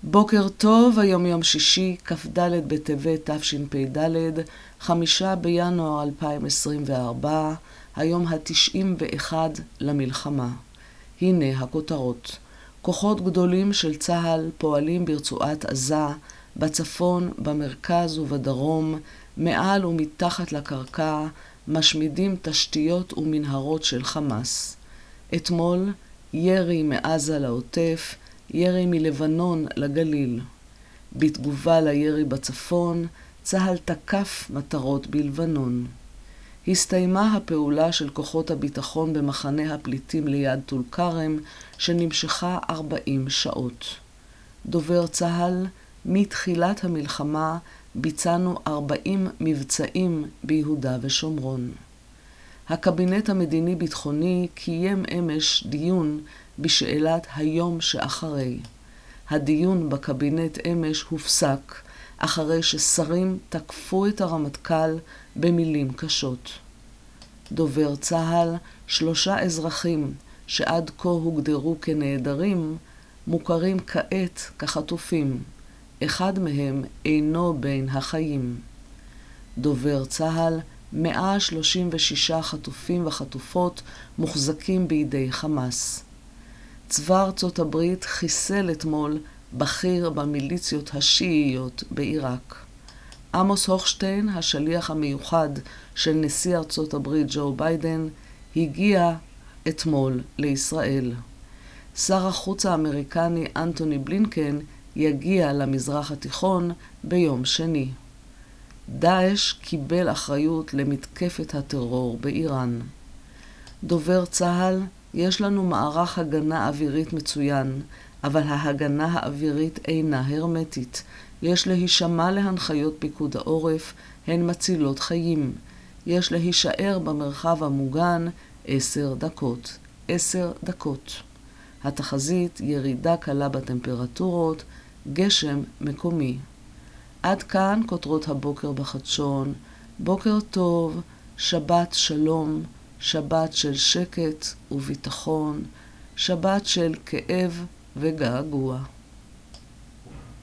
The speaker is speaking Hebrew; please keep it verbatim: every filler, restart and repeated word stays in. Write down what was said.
בוקר טוב, היום יום שישי, כ"ד בטבת תשפ"ד, חמישה בינואר אלפיים עשרים וארבע, היום ה-תשעים ואחד למלחמה. הנה הכותרות. כוחות גדולים של צה"ל פועלים ברצועת עזה, בצפון, במרכז ובדרום, מעל ומתחת לקרקע, משמידים תשתיות ומנהרות של חמאס. אתמול, ירי מעזה לעוטף, ירי מלבנון לגליל. בתגובה לירי בצפון, צה"ל תקף מטרות בלבנון. הסתיימה הפעולה של כוחות הביטחון במחנה הפליטים ליד טול כרם, שנמשכה ארבעים שעות. דובר צה"ל, מתחילת המלחמה ביצענו ארבעים מבצעים ביהודה ושומרון. הקבינט המדיני-ביטחוני קיים אמש דיון בשאלת היום שאחרי. הדיון בקבינט אמש הופסק אחרי ששרים תקפו את הרמטכ"ל במילים קשות. דובר צה"ל, שלושה אזרחים שעד כה הוגדרו כנעדרים, מוכרים כעת כחטופים. אחד מהם אינו בין החיים. דובר צה"ל, מאה שלושים ושישה חטופים וחטופות מוחזקים בידי חמאס. צבא ארצות הברית חיסל אתמול בכיר במיליציות השיעיות בעיראק. עמוס הוכשטיין, השליח המיוחד של נשיא ארצות הברית ג'ו ביידן, הגיע אתמול לישראל. שר החוץ האמריקני אנטוני בלינקן יגיע למזרח התיכון ביום שני. דאעש קיבל אחריות למתקפת הטרור באיראן. דובר צה"ל, יש לנו מערך הגנה אווירית מצוין, אבל ההגנה האווירית אינה הרמטית. יש להישמע להנחיות פיקוד העורף, הן מצילות חיים. יש להישאר במרחב המוגן עשר דקות. עשר דקות. התחזית, ירידה קלה בטמפרטורות, גשם מקומי. עד כאן כותרות הבוקר בחדשון. בוקר טוב, שבת שלום, שבת של שקט וביטחון, שבת של כאב וגעגוע.